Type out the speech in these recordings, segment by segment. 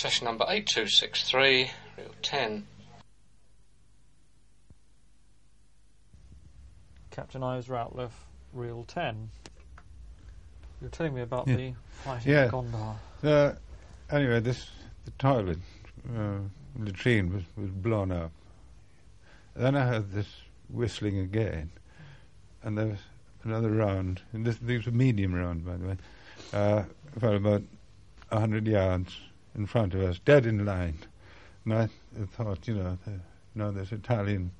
session number 8263, reel 10. Captain Ives Ratliff, reel 10. You were telling me about the fighting at Gondar. Anyway, the toilet, latrine was blown up. Then I heard this whistling again, and there was another round, and these were medium rounds, by the way, for about 100 yards in front of us, dead in line. And I thought, this Italian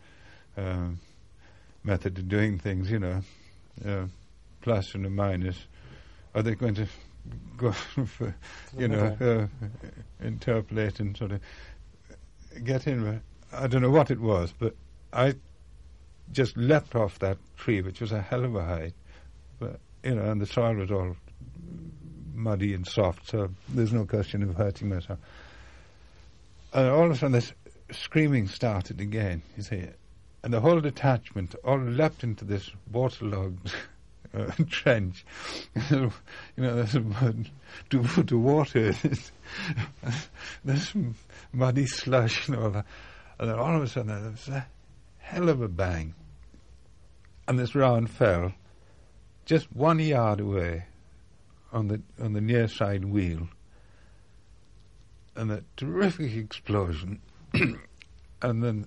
method of doing things, plus and a minus. Are they going to go for, interpolate and sort of get in? I don't know what it was, but I just leapt off that tree, which was a hell of a height. But, and the soil was all muddy and soft, so there's no question of hurting myself. And all of a sudden this screaming started again, you see. And the whole detachment all leapt into this waterlogged trench. There's to water. There's muddy slush and all that. And then all of a sudden there was a hell of a bang. And this round fell just 1 yard away on the near side wheel. And a terrific explosion. And then,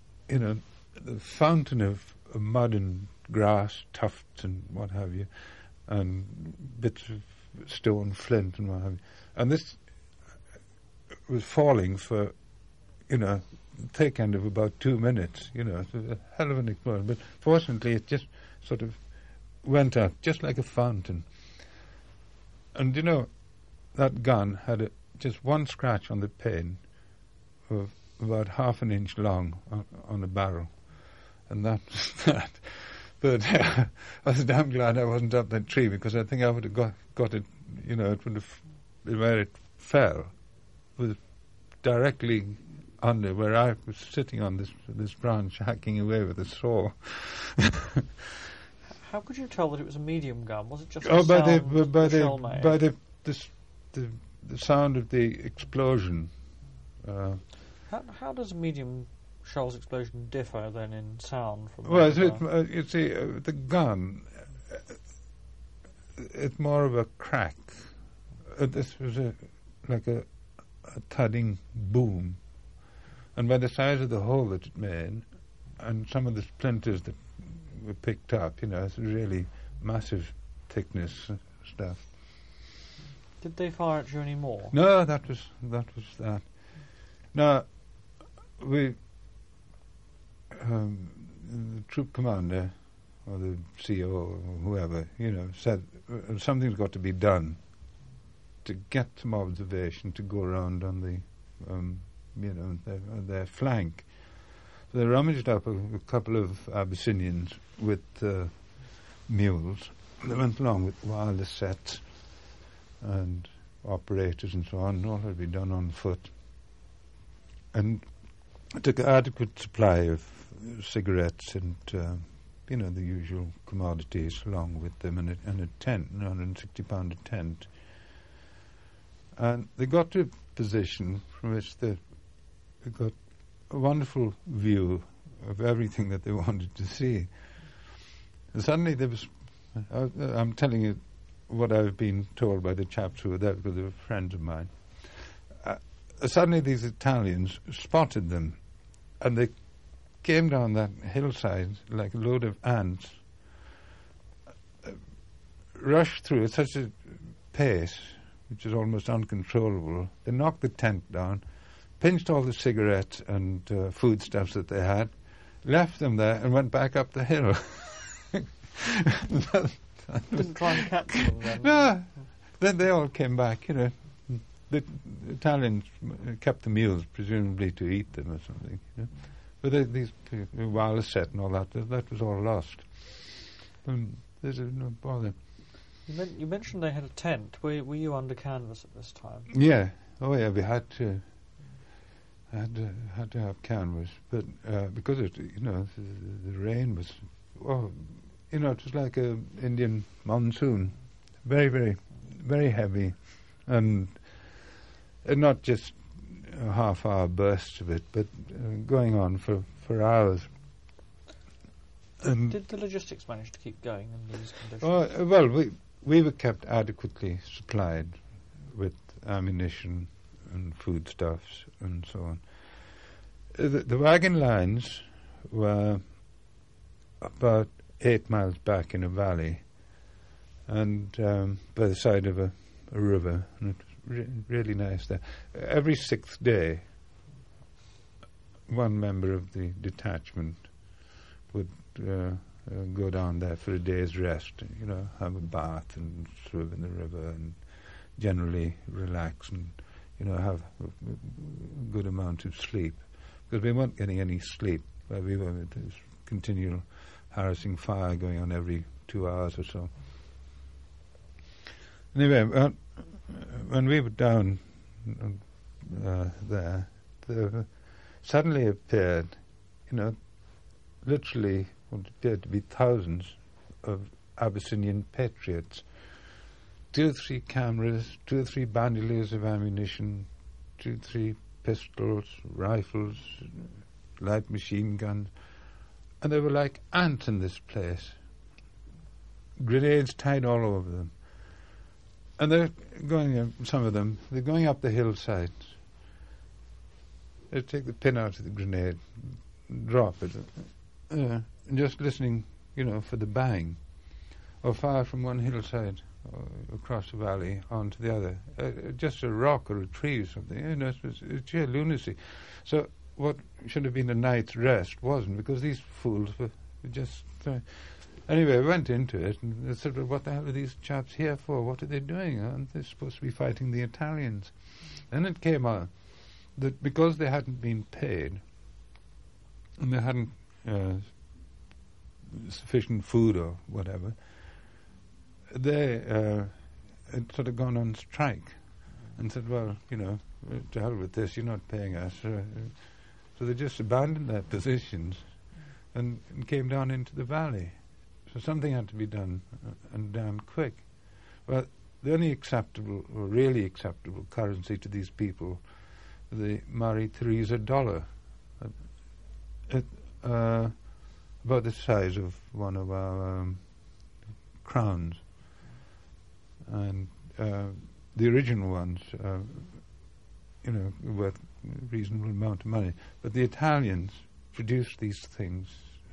the fountain of mud and grass, tufts and what have you, and bits of stone, flint and what have you. And this was falling for, thick end of about 2 minutes, it was a hell of an explosion. But fortunately it just sort of went up, just like a fountain. And, that gun had just one scratch on the pane of about half an inch long on the barrel. And that's that. But I was damn glad I wasn't up that tree, because I think I would have got it, it would have, where it fell, was directly under where I was sitting on this branch, hacking away with a saw. How could you tell that it was a medium gun? Was it just by the sound of the explosion. How does a medium shell's explosion differ then in sound from? Well, you see, the gun, it's more of a crack. This was like a thudding boom, and by the size of the hole that it made, and some of the splinters that were picked up, it's really massive thickness stuff. Did they fire at you any more? No, that was that. Now, the troop commander or the CO or whoever, said something's got to be done to get some observation to go around on the, their flank. So they rummaged up a couple of Abyssinians with mules. They went along with wireless sets and operators and so on. All had to be done on foot. And took an adequate supply of cigarettes and, the usual commodities along with them, and a tent, £160 a tent. And they got to a position from which they got a wonderful view of everything that they wanted to see. And suddenly there was, I'm telling you what I've been told by the chaps who were there, because they were friends of mine. Suddenly these Italians spotted them, and they came down that hillside like a load of ants, rushed through at such a pace which is almost uncontrollable. They knocked the tent down, pinched all the cigarettes and foodstuffs that they had, left them there and went back up the hill. Didn't try and catch them then? No. Then they all came back, The Italians kept the mules, presumably to eat them or something. But these wireless set and all that was all lost. There's no bother. You mentioned they had a tent. Were you under canvas at this time? Yeah. Oh, yeah. We had to have canvas, but because the rain was, it was like a Indian monsoon, very, very, very heavy, and not just half-hour bursts of it, but going on for hours. Did the logistics manage to keep going in these conditions? Oh, well, we were kept adequately supplied with ammunition and foodstuffs and so on. The wagon lines were about 8 miles back in a valley, and by the side of a river, and it was really nice there. Every 6th day, one member of the detachment would go down there for a day's rest, have a bath and swim in the river and generally relax and, have a good amount of sleep. Because we weren't getting any sleep where we were. There was continual harassing fire going on every 2 hours or so. Anyway, when we were down there suddenly appeared, literally what appeared to be thousands of Abyssinian patriots. 2 or 3 cameras, 2 or 3 bandoliers of ammunition, 2 or 3 pistols, rifles, light machine guns, and they were like ants in this place. Grenades tied all over them. And they're going, some of them, they're going up the hillsides. They take the pin out of the grenade, drop it, and just listening, for the bang, or fire from one hillside across the valley onto the other. Just a rock or a tree or something. It's sheer lunacy. So what should have been a night's rest wasn't, because these fools were just... Anyway, I went into it and they said, well, what the hell are these chaps here for? What are they doing? Aren't they supposed to be fighting the Italians? And it came out that because they hadn't been paid and they hadn't sufficient food or whatever, they had sort of gone on strike and said, well, to hell with this, you're not paying us. So they just abandoned their positions and came down into the valley. So something had to be done, and damn quick. Well, the only acceptable, or really acceptable currency to these people, the Marie Theresa dollar, about the size of one of our crowns. And the original ones, worth a reasonable amount of money. But the Italians produced these things,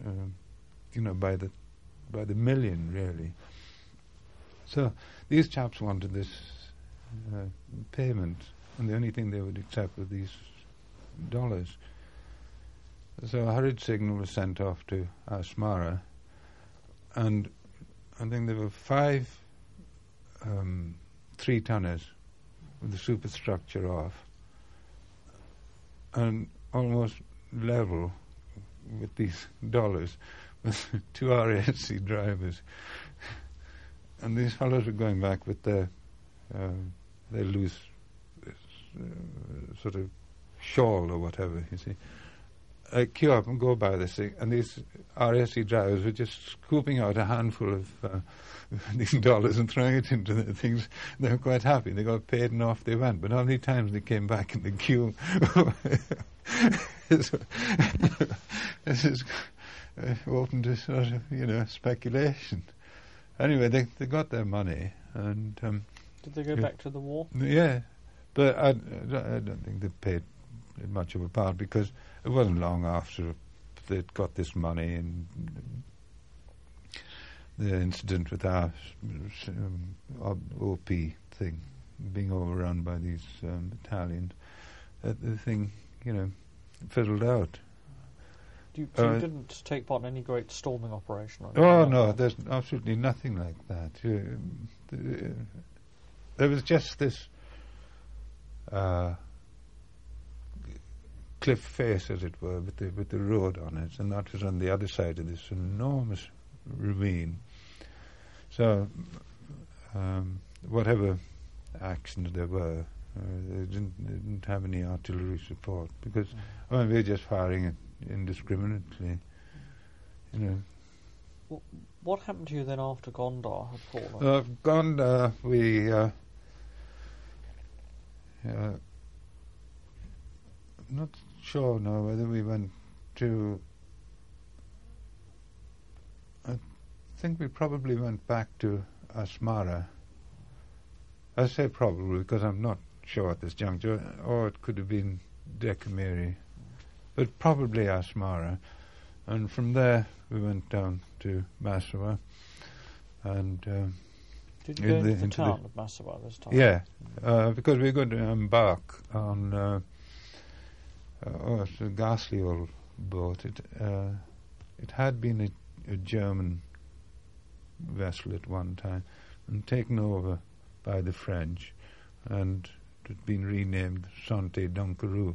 by the million, really. So these chaps wanted this payment, and the only thing they would accept were these dollars. So a hurried signal was sent off to Asmara, and I think there were 5 3-tonners with the superstructure off, and almost level with these dollars with 2 RASC drivers. And these fellows were going back with their loose sort of shawl or whatever, you see. Queue up and go by this thing, and these RASC drivers were just scooping out a handful of these dollars and throwing it into the things. They were quite happy. They got paid and off they went. But how many times they came back in the queue? This is open to sort of, speculation. Anyway, they got their money, and did they go back to the war? Yeah, but I don't think they paid much of a part, because it wasn't long after they'd got this money, and the incident with our OP thing being overrun by these Italians, the thing, fizzled out. You didn't take part in any great storming operation? Oh, no, there's absolutely nothing like that. There was just this cliff face, as it were, with the road on it, and that was on the other side of this enormous ravine. So, whatever actions there were, they didn't have any artillery support, because we were just firing it indiscriminately, What happened to you then after Gondar had fallen? Gondar, we not sure now whether we went to... I think we probably went back to Asmara. I say probably because I'm not sure at this juncture, or it could have been Dekamiri, but probably Asmara. And from there we went down to Massawa, and did you go into the town of Massawa this time? Yeah, because we were going to embark on it's a ghastly old boat. It had been a German vessel at one time and taken over by the French, and it had been renamed Santé Dunkeroo.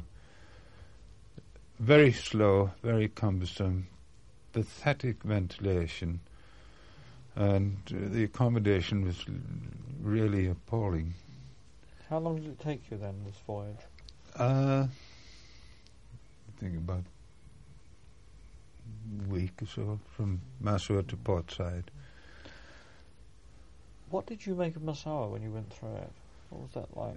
Very slow, very cumbersome, pathetic ventilation, and the accommodation was really appalling. How long did it take you then, this voyage? I think about a week or so, from Massawa to Portside. What did you make of Massawa when you went through it? What was that like?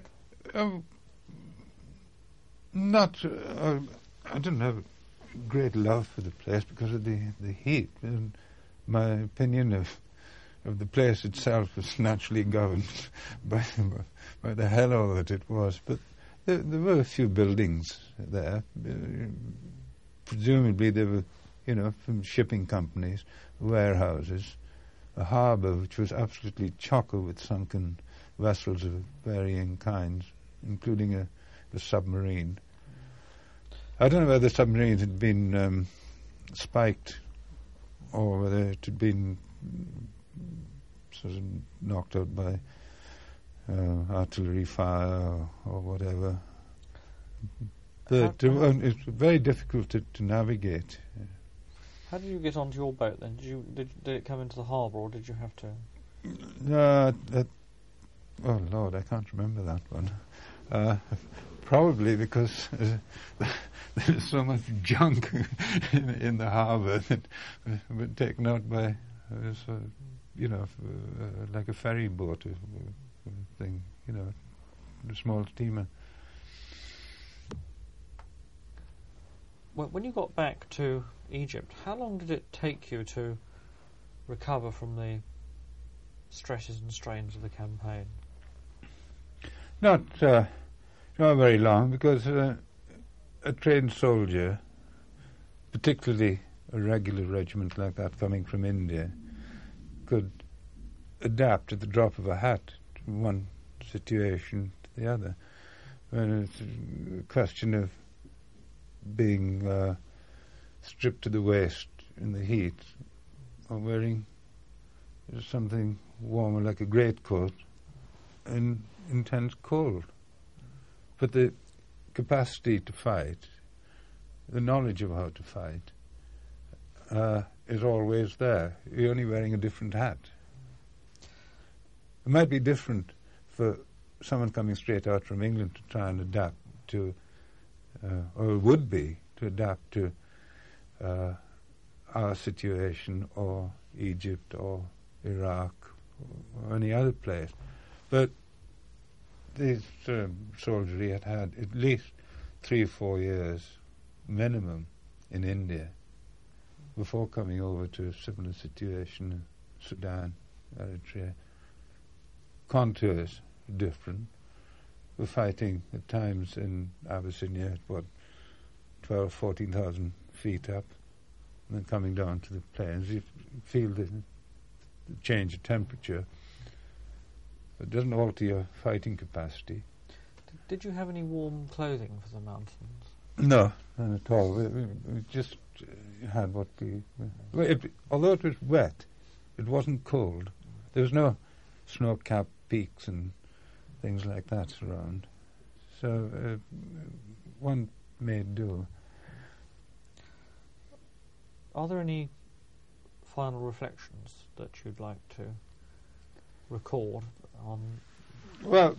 I didn't have great love for the place because of the heat. And my opinion of the place itself was naturally governed by the hell that it was. But there were a few buildings there. Presumably they were, from shipping companies, warehouses, a harbour which was absolutely chocker with sunken vessels of varying kinds, including a submarine. I don't know whether the submarines had been spiked or whether it had been sort of knocked out by artillery fire or whatever. But it's very difficult to navigate. How did you get onto your boat then? Did it come into the harbour, or did you have to? Oh Lord, I can't remember that one. Probably because there's so much junk in the harbour that was taken out by, like a ferry boat thing, a small steamer. Well, when you got back to Egypt, how long did it take you to recover from the stresses and strains of the campaign? Not very long, because a trained soldier, particularly a regular regiment like that coming from India, could adapt at the drop of a hat from one situation to the other. And it's a question of being stripped to the waist in the heat, or wearing something warmer like a greatcoat in intense cold. But the capacity to fight, the knowledge of how to fight, is always there. You're only wearing a different hat. It might be different for someone coming straight out from England to try and adapt to, or it would be, to adapt to our situation, or Egypt, or Iraq, or any other place. But this soldiery had at least 3 or 4 years minimum in India before coming over to a similar situation in Sudan, Eritrea. Contours different. We're fighting at times in Abyssinia at 12,000, 14,000 feet up, and then coming down to the plains. You feel the change of temperature. It doesn't alter your fighting capacity. Did you have any warm clothing for the mountains? No, none at all. We just had what we... although it was wet, it wasn't cold. There was no snow-capped peaks and things like that around. So one made do. Are there any final reflections that you'd like to record on? Well,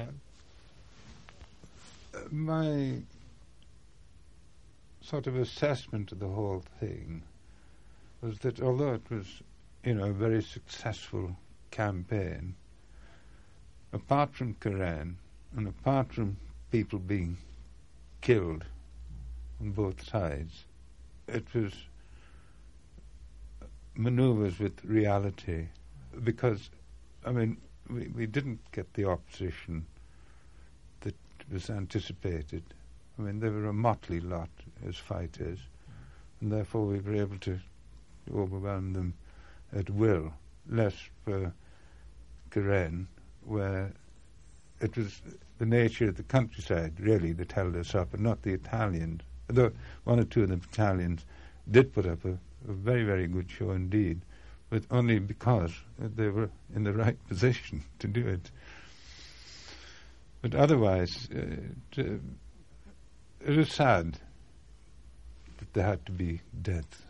my sort of assessment of the whole thing was that although it was, a very successful campaign, apart from Karen and apart from people being killed on both sides. It was manoeuvres with reality, because, I mean, we didn't get the opposition that was anticipated. I mean, they were a motley lot as fighters, and therefore we were able to overwhelm them at will, less for Keren, where it was the nature of the countryside, really, that held us up, and not the Italians. Although one or two of the Italians did put up a very, very good show indeed, but only because they were in the right position to do it. But otherwise, it was sad that there had to be death.